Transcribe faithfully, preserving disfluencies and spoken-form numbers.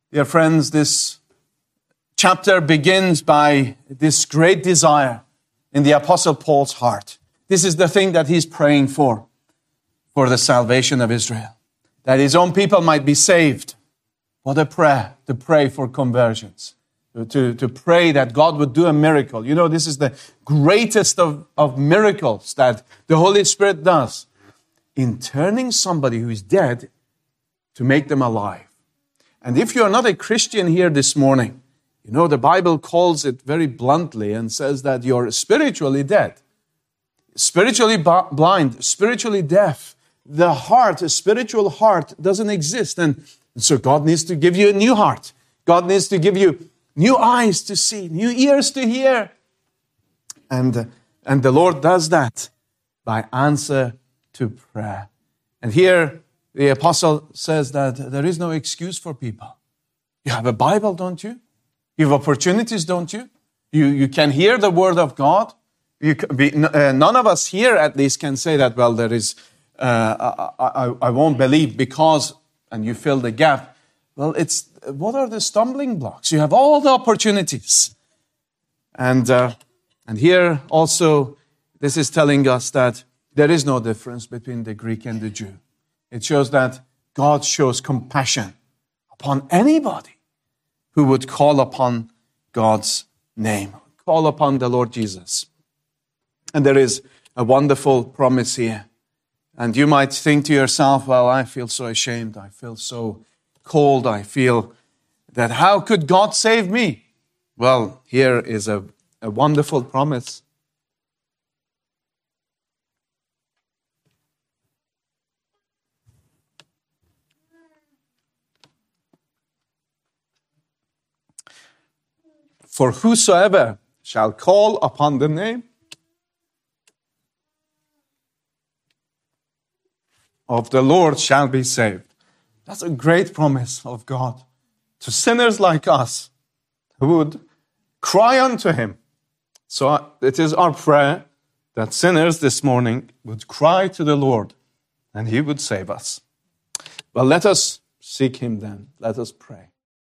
Dear friends, this chapter begins by this great desire in the Apostle Paul's heart. This is the thing that he's praying for, for the salvation of Israel, that his own people might be saved. What a prayer, to pray for conversions, to, to pray that God would do a miracle. You know, this is the greatest of, of miracles that the Holy Spirit does in turning somebody who is dead to make them alive. And if you are not a Christian here this morning, you know, the Bible calls it very bluntly and says that you're spiritually dead, spiritually b- blind, spiritually deaf. The heart, a spiritual heart, doesn't exist. And so God needs to give you a new heart. God needs to give you new eyes to see, new ears to hear. And, uh, and the Lord does that by answer to prayer. And here, the apostle says that there is no excuse for people. You have a Bible, don't you? You have opportunities, don't you? You, you can hear the word of God. You can be, uh, none of us here, at least, can say that, well, there is, uh, I, I, I won't believe because, and you fill the gap. Well, it's, what are the stumbling blocks? You have all the opportunities. And, uh, and here also, this is telling us that there is no difference between the Greek and the Jew. It shows that God shows compassion upon anybody who would call upon God's name, call upon the Lord Jesus. And there is a wonderful promise here. And you might think to yourself, well, I feel so ashamed. I feel so cold. I feel that how could God save me? Well, here is a, a wonderful promise. For whosoever shall call upon the name of the Lord shall be saved. That's a great promise of God to sinners like us who would cry unto Him. So it is our prayer that sinners this morning would cry to the Lord and He would save us. Well, let us seek Him then. Let us pray.